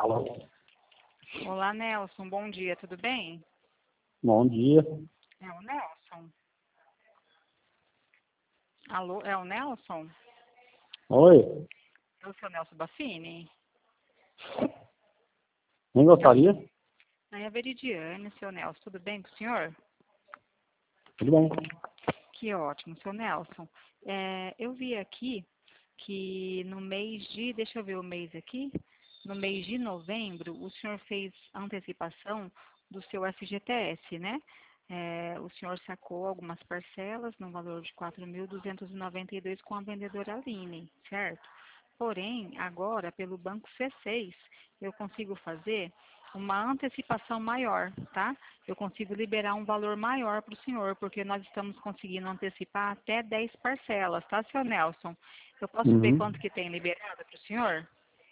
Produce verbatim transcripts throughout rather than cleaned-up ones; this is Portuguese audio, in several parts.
Alô? Olá, Nelson. Bom dia, tudo bem? Bom dia. É o Nelson. Alô, é o Nelson? Oi. É o seu Nelson Baffini? Quem gostaria? É a Veridiane, seu Nelson. Tudo bem com o senhor? Tudo bem. Que ótimo, seu Nelson. É, eu vi aqui que no mês de, deixa eu ver o mês aqui, no mês de novembro, o senhor fez antecipação do seu F G T S, né? É, o senhor sacou algumas parcelas no valor de quatro mil duzentos e noventa e dois com a vendedora Aline, certo? Porém, agora, pelo Banco C seis, eu consigo fazer uma antecipação maior, tá? Eu consigo liberar um valor maior para o senhor, porque nós estamos conseguindo antecipar até dez parcelas, tá, seu Nelson? Eu posso ver Uhum. quanto que tem liberado para o senhor?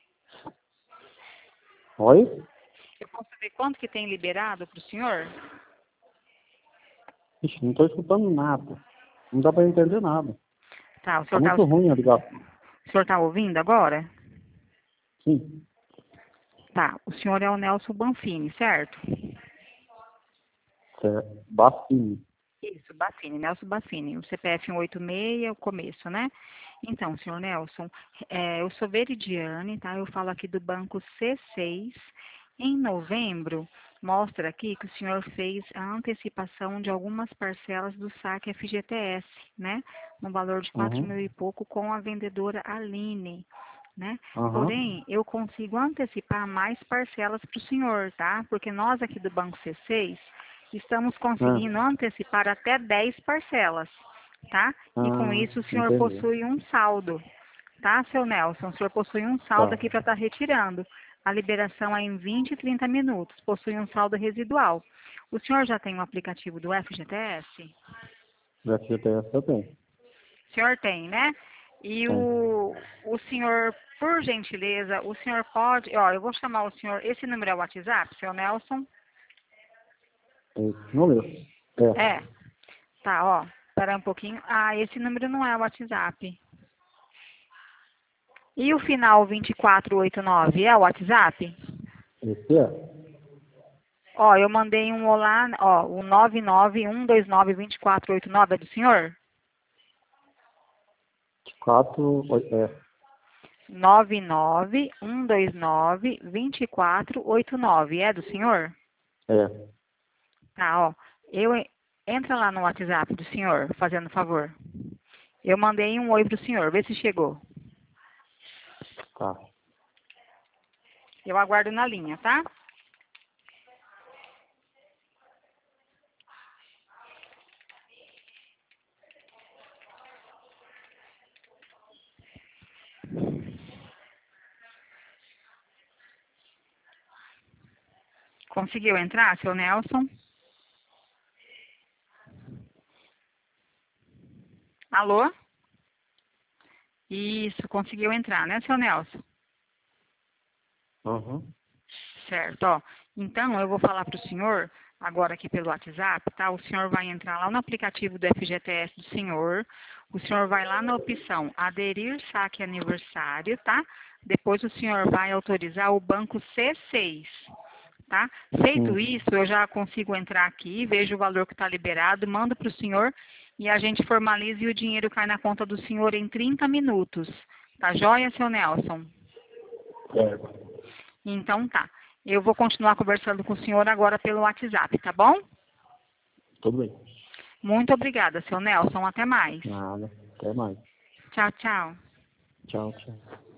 Oi? Eu posso ver quanto que tem liberado para o senhor? Ixi, não estou escutando nada. Não dá para entender nada. Tá, o Tá senhor tá, muito ruim a ligação. o senhor tá ouvindo agora? Sim. Tá, o senhor é o Nelson Banfini, certo? Certo. Bacine. Isso, Baffini, Nelson Baffini, o C P F cento e oitenta e seis, o começo, né? Então, senhor Nelson, é, eu sou Veridiane, tá? Eu falo aqui do banco C seis. Em novembro, mostra aqui que o senhor fez a antecipação de algumas parcelas do saque F G T S, né? No valor de quatro mil Uhum. e pouco com a vendedora Aline, né? Aham. Porém, eu consigo antecipar mais parcelas para o senhor, tá? Porque nós aqui do banco C seis estamos conseguindo Ah, antecipar até dez parcelas, tá? E com ah, isso o senhor entendi. possui um saldo, tá, seu Nelson? O senhor possui um saldo Tá. aqui para estar retirando. A liberação é em vinte e trinta minutos, possui um saldo residual. O senhor já tem um aplicativo do F G T S? O F G T S eu tenho. O senhor tem, né? E Tem. o, o senhor, por gentileza, o senhor pode, ó, eu vou chamar o senhor, esse número é o WhatsApp, seu Nelson? Esse número? É. É. Tá, ó, espera um pouquinho. Ah, esse número não é o WhatsApp. E o final vinte e quatro oitenta e nove é o WhatsApp? Esse é. Ó, eu mandei um olá, ó, o nove nove um dois nove dois quatro oito nove é do senhor? Quatro. oi- É. nove nove um dois nove dois quatro oito nove é do senhor? É. Tá, ó, eu entra lá no WhatsApp do senhor, fazendo favor. Eu mandei um oi pro senhor, vê se chegou. Tá. Eu aguardo na linha, tá? Conseguiu entrar, seu Nelson? Alô? Isso, conseguiu entrar, né, seu Nelson? Uhum. Certo, ó. Então, eu vou falar para o senhor, agora aqui pelo WhatsApp, tá? O senhor vai entrar lá no aplicativo do F G T S do senhor, o senhor vai lá na opção aderir saque aniversário, tá? Depois o senhor vai autorizar o banco C seis, tá? Feito Hum. isso, eu já consigo entrar aqui, vejo o valor que está liberado, mando para o senhor e a gente formaliza e o dinheiro cai na conta do senhor em trinta minutos. Tá joia, seu Nelson? Certo. Então tá. Eu vou continuar conversando com o senhor agora pelo WhatsApp, tá bom? Tudo bem. Muito obrigada, seu Nelson. Até mais. Nada. Até mais. Tchau, tchau. Tchau, tchau.